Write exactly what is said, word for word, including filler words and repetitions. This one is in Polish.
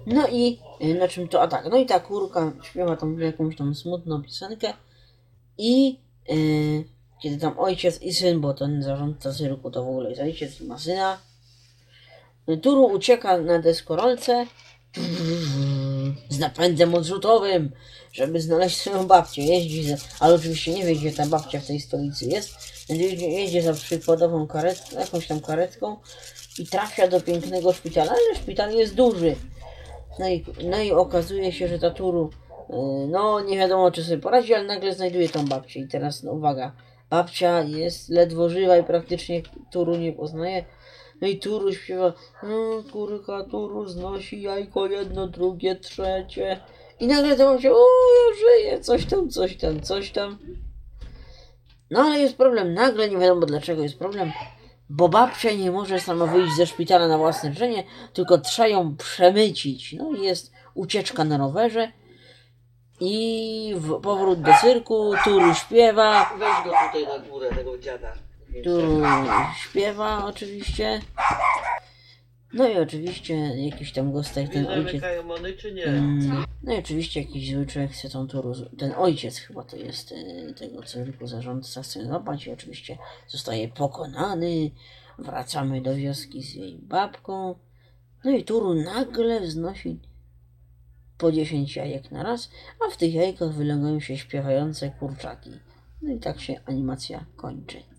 No i na czym to, a tak, no i ta kurka śpiewa tam jakąś tam smutną piosenkę i yy, kiedy tam ojciec i syn, bo ten zarządca cyrku to w ogóle jest ojciec i ma syna, Turu ucieka na deskorolce z napędem odrzutowym, żeby znaleźć swoją babcię. Jeździ za, ale oczywiście nie wie, gdzie ta babcia w tej stolicy jest, więc jeździ, jeździ za przykładową karetką, jakąś tam karetką i trafia do pięknego szpitala, ale szpital jest duży. No i, no i okazuje się, że ta Turu, no nie wiadomo, czy sobie poradzi, ale nagle znajduje tą babcię. I teraz, no uwaga, babcia jest ledwo żywa i praktycznie Turu nie poznaje. No i Turu śpiewa, no, kurka Turu znosi jajko jedno, drugie, trzecie. I nagle ta babcia, o, żyje, coś tam, coś tam, coś tam. No ale jest problem, nagle nie wiadomo dlaczego jest problem, bo babcia nie może sama wyjść ze szpitala na własne życzenie, tylko trzeba ją przemycić. No i jest ucieczka na rowerze i w, powrót do cyrku, Turu śpiewa. Weź go tutaj na górę, tego dziada. Turu śpiewa oczywiście. No i oczywiście jakiś tam gostek, ten ojciec. Zamykają mony czy nie? Mm, no i oczywiście jakiś zły człowiek chce tą Turu, ten ojciec chyba to jest y, tego cyrku, zarządca chce złapać i oczywiście zostaje pokonany. Wracamy do wioski z jej babką. No i Turu nagle wznosi po dziesięć jajek na raz, a w tych jajkach wylądują się śpiewające kurczaki. No i tak się animacja kończy.